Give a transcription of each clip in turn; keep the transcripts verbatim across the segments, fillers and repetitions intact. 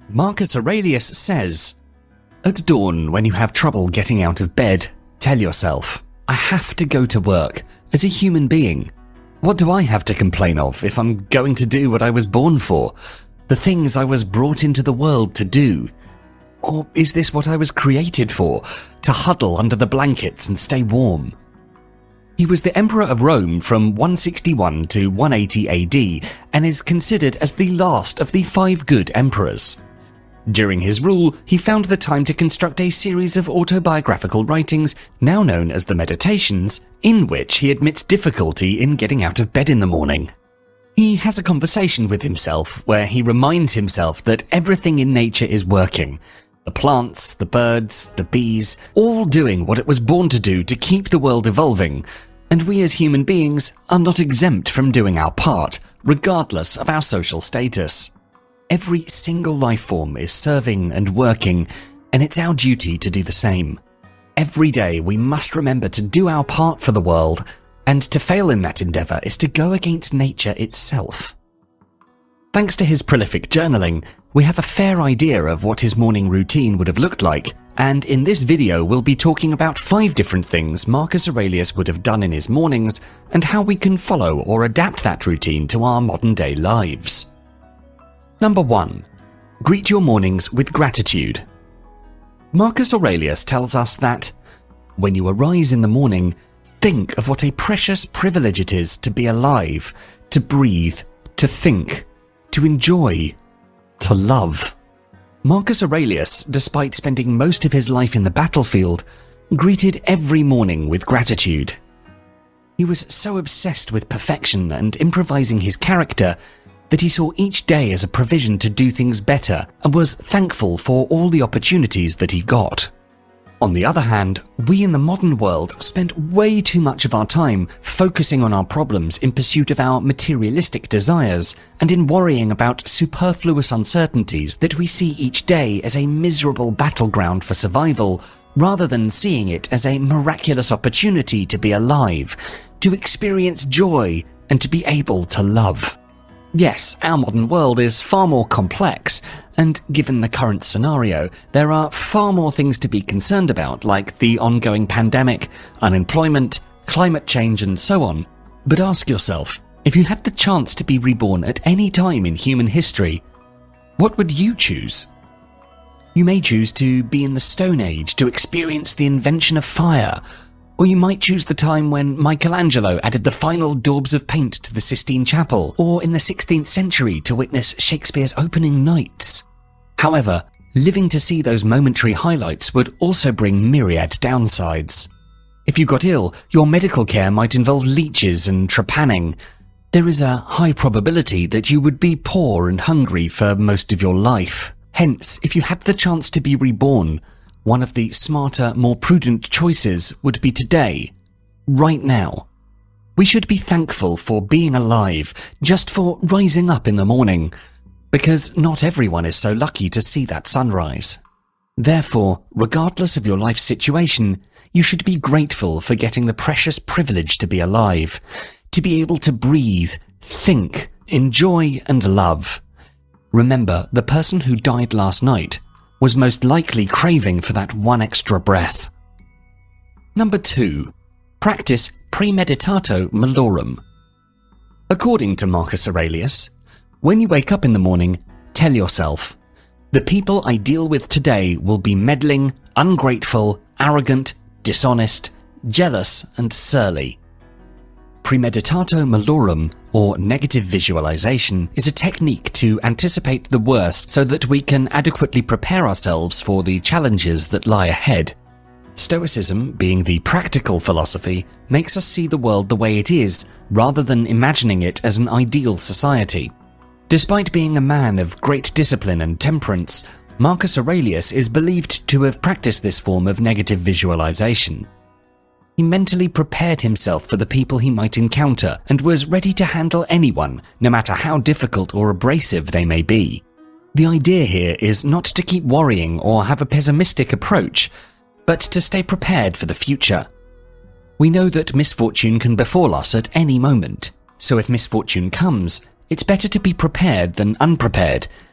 Marcus Aurelius says, "At dawn, when you have trouble getting out of bed, tell yourself, I have to go to work as a human being. What do I have to complain of if I'm going to do what I was born for? The things I was brought into the world to do? Or is this what I was created for, to huddle under the blankets and stay warm?" He was the Emperor of Rome from one sixty-one to one eighty A D and is considered as the last of the five good emperors. During his rule, he found the time to construct a series of autobiographical writings, now known as the Meditations, in which he admits difficulty in getting out of bed in the morning. He has a conversation with himself where he reminds himself that everything in nature is working. The plants, the birds, the bees, all doing what it was born to do to keep the world evolving, and we as human beings are not exempt from doing our part, regardless of our social status. Every single life form is serving and working, and it's our duty to do the same. Every day we must remember to do our part for the world, and to fail in that endeavour is to go against nature itself. Thanks to his prolific journaling, we have a fair idea of what his morning routine would have looked like, and in this video we'll be talking about five different things Marcus Aurelius would have done in his mornings, and how we can follow or adapt that routine to our modern day lives. Number one. Greet your mornings with gratitude. Marcus Aurelius tells us that, when you arise in the morning, think of what a precious privilege it is to be alive, to breathe, to think, to enjoy, to love. Marcus Aurelius, despite spending most of his life in the battlefield, greeted every morning with gratitude. He was so obsessed with perfection and improvising his character that he saw each day as a provision to do things better and was thankful for all the opportunities that he got. On the other hand, we in the modern world spend way too much of our time focusing on our problems in pursuit of our materialistic desires and in worrying about superfluous uncertainties that we see each day as a miserable battleground for survival, rather than seeing it as a miraculous opportunity to be alive, to experience joy, and to be able to love. Yes, our modern world is far more complex, and given the current scenario, there are far more things to be concerned about, like the ongoing pandemic, unemployment, climate change, and so on. But ask yourself, if you had the chance to be reborn at any time in human history, what would you choose? You may choose to be in the Stone Age to experience the invention of fire, or you might choose the time when Michelangelo added the final daubs of paint to the Sistine Chapel, or in the sixteenth century to witness Shakespeare's opening nights. However, living to see those momentary highlights would also bring myriad downsides. If you got ill, your medical care might involve leeches and trepanning. There is a high probability that you would be poor and hungry for most of your life. Hence, if you had the chance to be reborn, one of the smarter, more prudent choices would be today, right now. We should be thankful for being alive, just for rising up in the morning, because not everyone is so lucky to see that sunrise. Therefore, regardless of your life situation, you should be grateful for getting the precious privilege to be alive, to be able to breathe, think, enjoy, and love. Remember, the person who died last night was most likely craving for that one extra breath. Number two. Practice premeditato malorum. According to Marcus Aurelius, when you wake up in the morning, tell yourself, the people I deal with today will be meddling, ungrateful, arrogant, dishonest, jealous, and surly. Premeditato malorum, or negative visualization, is a technique to anticipate the worst so that we can adequately prepare ourselves for the challenges that lie ahead. Stoicism, being the practical philosophy, makes us see the world the way it is, rather than imagining it as an ideal society. Despite being a man of great discipline and temperance, Marcus Aurelius is believed to have practiced this form of negative visualization. He mentally prepared himself for the people he might encounter and was ready to handle anyone, no matter how difficult or abrasive they may be. The idea here is not to keep worrying or have a pessimistic approach, but to stay prepared for the future. We know that misfortune can befall us at any moment, so if misfortune comes, it's better to be prepared than unprepared,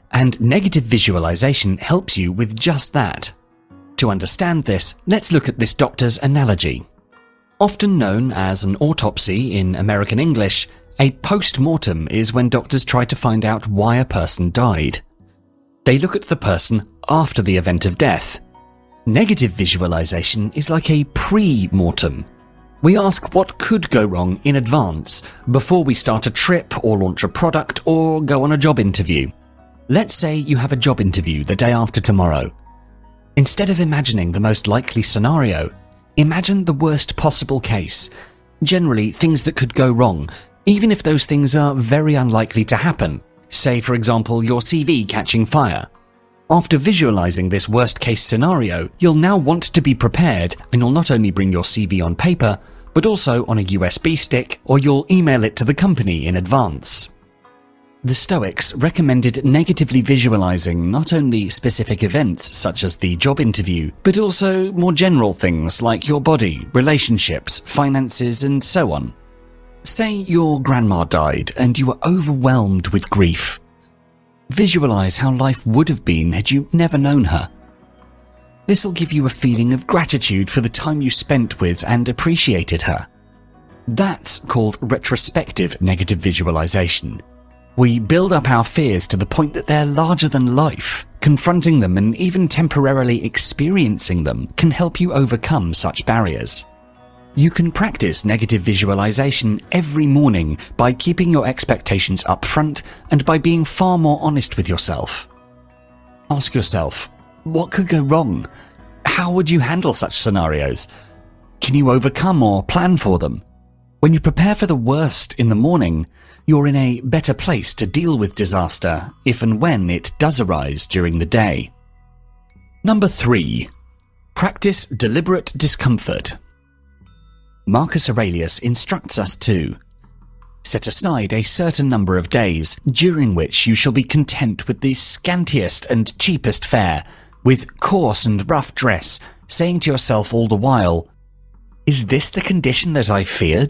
and negative visualization helps you with just that. To understand this, let's look at this doctor's analogy. Often known as an autopsy in American English, a post-mortem is when doctors try to find out why a person died. They look at the person after the event of death. Negative visualization is like a pre-mortem. We ask what could go wrong in advance, before we start a trip or launch a product or go on a job interview. Let's say you have a job interview the day after tomorrow. Instead of imagining the most likely scenario, imagine the worst possible case. Generally, things that could go wrong, even if those things are very unlikely to happen. Say, for example, your C V catching fire. After visualizing this worst-case scenario, you'll now want to be prepared, and you'll not only bring your C V on paper, but also on a U S B stick, or you'll email it to the company in advance. The Stoics recommended negatively visualizing not only specific events such as the job interview, but also more general things like your body, relationships, finances, and so on. Say your grandma died and you were overwhelmed with grief. Visualize how life would have been had you never known her. This'll give you a feeling of gratitude for the time you spent with and appreciated her. That's called retrospective negative visualization. We build up our fears to the point that they're larger than life. Confronting them and even temporarily experiencing them can help you overcome such barriers. You can practice negative visualization every morning by keeping your expectations up front and by being far more honest with yourself. Ask yourself, what could go wrong? How would you handle such scenarios? Can you overcome or plan for them? When you prepare for the worst in the morning, you're in a better place to deal with disaster if and when it does arise during the day. Number three, practice deliberate discomfort. Marcus Aurelius instructs us to set aside a certain number of days during which you shall be content with the scantiest and cheapest fare, with coarse and rough dress, saying to yourself all the while, "Is this the condition that I feared?"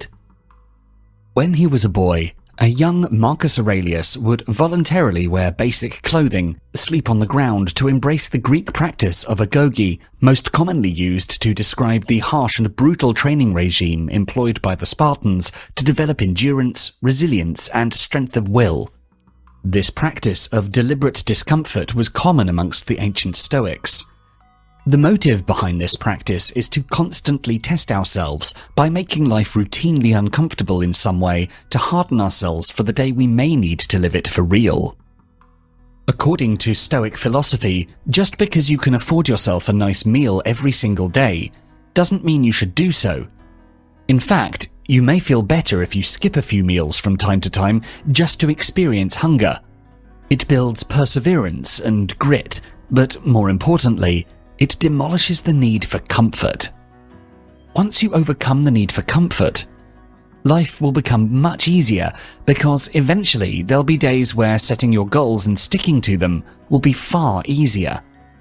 When he was a boy, a young Marcus Aurelius would voluntarily wear basic clothing, sleep on the ground to embrace the Greek practice of agoge, most commonly used to describe the harsh and brutal training regime employed by the Spartans to develop endurance, resilience, and strength of will. This practice of deliberate discomfort was common amongst the ancient Stoics. The motive behind this practice is to constantly test ourselves by making life routinely uncomfortable in some way to harden ourselves for the day we may need to live it for real. According to Stoic philosophy, just because you can afford yourself a nice meal every single day doesn't mean you should do so. In fact, you may feel better if you skip a few meals from time to time just to experience hunger. It builds perseverance and grit, but more importantly, it demolishes the need for comfort. Once you overcome the need for comfort, life will become much easier because eventually there'll be days where setting your goals and sticking to them will be far easier.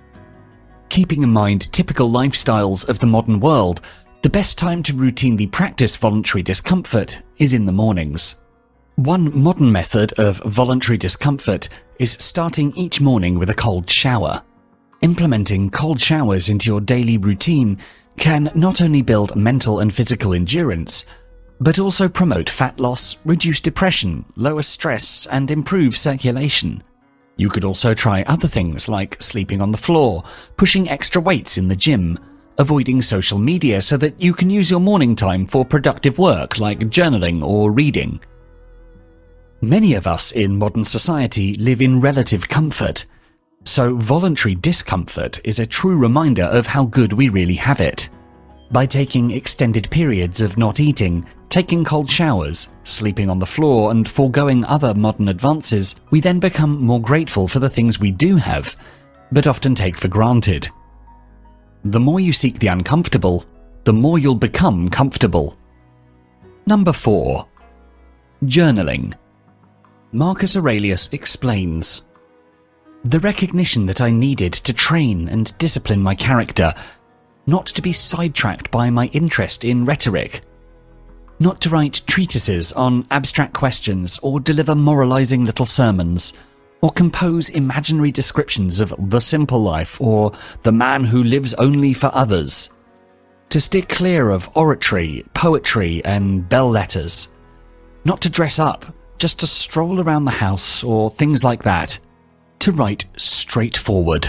Keeping in mind typical lifestyles of the modern world, the best time to routinely practice voluntary discomfort is in the mornings. One modern method of voluntary discomfort is starting each morning with a cold shower. Implementing cold showers into your daily routine can not only build mental and physical endurance, but also promote fat loss, reduce depression, lower stress, and improve circulation. You could also try other things like sleeping on the floor, pushing extra weights in the gym, avoiding social media so that you can use your morning time for productive work like journaling or reading. Many of us in modern society live in relative comfort, so voluntary discomfort is a true reminder of how good we really have it. By taking extended periods of not eating, taking cold showers, sleeping on the floor, and foregoing other modern advances, we then become more grateful for the things we do have, but often take for granted. The more you seek the uncomfortable, the more you'll become comfortable. Number four. Journaling. Marcus Aurelius explains, "The recognition that I needed to train and discipline my character, not to be sidetracked by my interest in rhetoric, not to write treatises on abstract questions or deliver moralizing little sermons, or compose imaginary descriptions of the simple life or the man who lives only for others. To steer clear of oratory, poetry, and bell letters. Not to dress up, just to stroll around the house or things like that. To write straightforward.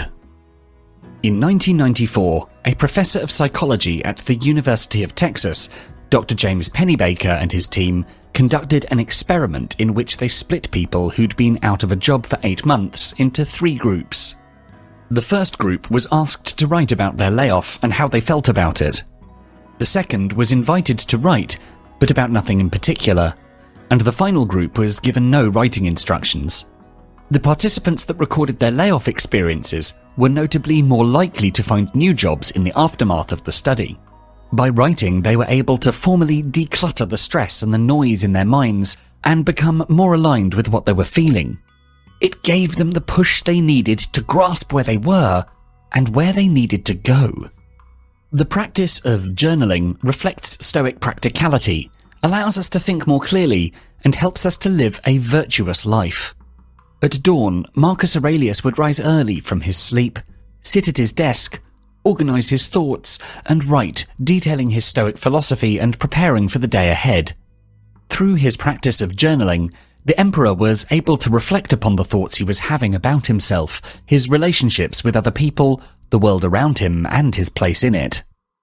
In nineteen ninety-four, a professor of psychology at the University of Texas, Doctor James Pennebaker and his team, conducted an experiment in which they split people who'd been out of a job for eight months into three groups. The first group was asked to write about their layoff and how they felt about it. The second was invited to write, but about nothing in particular. And the final group was given no writing instructions. The participants that recorded their layoff experiences were notably more likely to find new jobs in the aftermath of the study. By writing, they were able to formally declutter the stress and the noise in their minds and become more aligned with what they were feeling. It gave them the push they needed to grasp where they were and where they needed to go. The practice of journaling reflects Stoic practicality, allows us to think more clearly, and helps us to live a virtuous life. At dawn, Marcus Aurelius would rise early from his sleep, sit at his desk, organize his thoughts, and write, detailing his Stoic philosophy and preparing for the day ahead. Through his practice of journaling, the emperor was able to reflect upon the thoughts he was having about himself, his relationships with other people, the world around him, and his place in it.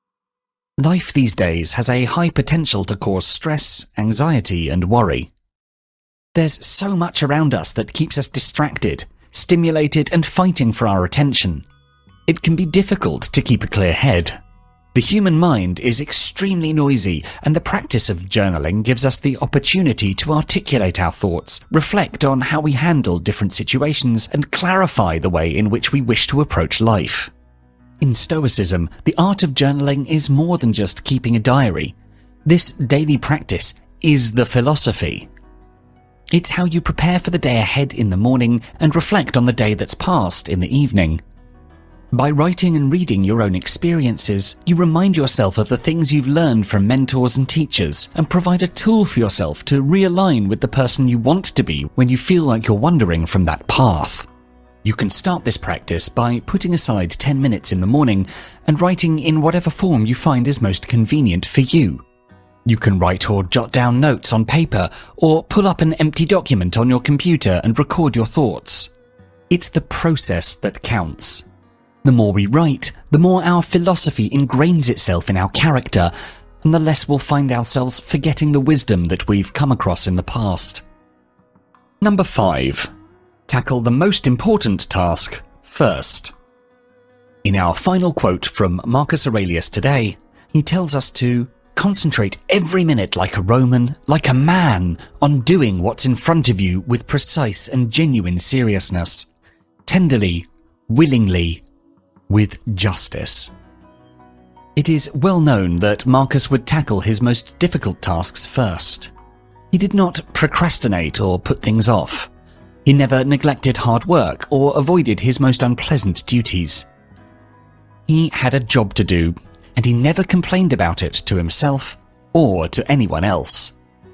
Life these days has a high potential to cause stress, anxiety, and worry. There's so much around us that keeps us distracted, stimulated, and fighting for our attention. It can be difficult to keep a clear head. The human mind is extremely noisy, and the practice of journaling gives us the opportunity to articulate our thoughts, reflect on how we handle different situations, and clarify the way in which we wish to approach life. In Stoicism, the art of journaling is more than just keeping a diary. This daily practice is the philosophy. It's how you prepare for the day ahead in the morning and reflect on the day that's passed in the evening. By writing and reading your own experiences, you remind yourself of the things you've learned from mentors and teachers and provide a tool for yourself to realign with the person you want to be when you feel like you're wandering from that path. You can start this practice by putting aside ten minutes in the morning and writing in whatever form you find is most convenient for you. You can write or jot down notes on paper or pull up an empty document on your computer and record your thoughts. It's the process that counts. The more we write, the more our philosophy ingrains itself in our character, and the less we'll find ourselves forgetting the wisdom that we've come across in the past. Number five. Tackle the most important task first. In our final quote from Marcus Aurelius today, he tells us to concentrate every minute like a Roman, like a man, on doing what's in front of you with precise and genuine seriousness, tenderly, willingly, with justice. It is well known that Marcus would tackle his most difficult tasks first. He did not procrastinate or put things off. He never neglected hard work or avoided his most unpleasant duties. He had a job to do, and he never complained about it to himself or to anyone else.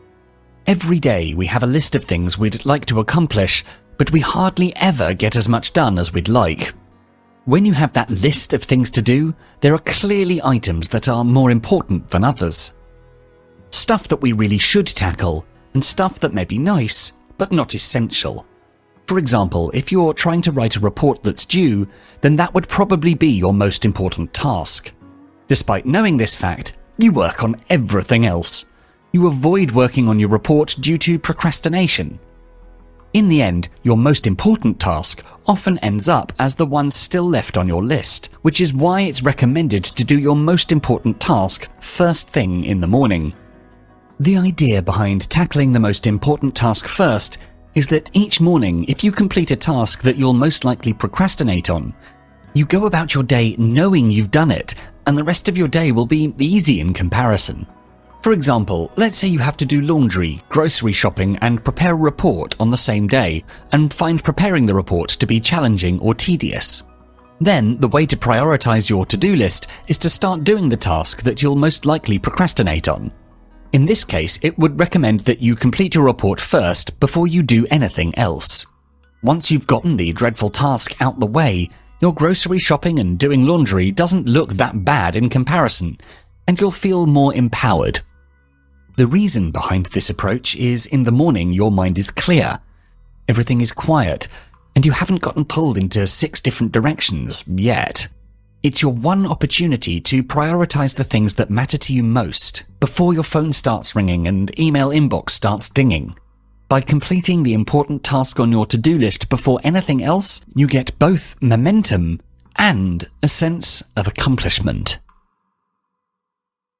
Every day we have a list of things we'd like to accomplish, but we hardly ever get as much done as we'd like. When you have that list of things to do, there are clearly items that are more important than others. Stuff that we really should tackle, and stuff that may be nice, but not essential. For example, if you're trying to write a report that's due, then that would probably be your most important task. Despite knowing this fact, you work on everything else. You avoid working on your report due to procrastination. In the end, your most important task often ends up as the one still left on your list, which is why it's recommended to do your most important task first thing in the morning. The idea behind tackling the most important task first is that each morning, if you complete a task that you'll most likely procrastinate on, you go about your day knowing you've done it, and the rest of your day will be easy in comparison. For example, let's say you have to do laundry, grocery shopping, and prepare a report on the same day, and find preparing the report to be challenging or tedious. Then, the way to prioritize your to-do list is to start doing the task that you'll most likely procrastinate on. In this case, it would recommend that you complete your report first before you do anything else. Once you've gotten the dreadful task out the way, your grocery shopping and doing laundry doesn't look that bad in comparison, and you'll feel more empowered. The reason behind this approach is in the morning your mind is clear, everything is quiet, and you haven't gotten pulled into six different directions yet. It's your one opportunity to prioritize the things that matter to you most before your phone starts ringing and email inbox starts dinging. By completing the important task on your to-do list before anything else, you get both momentum and a sense of accomplishment.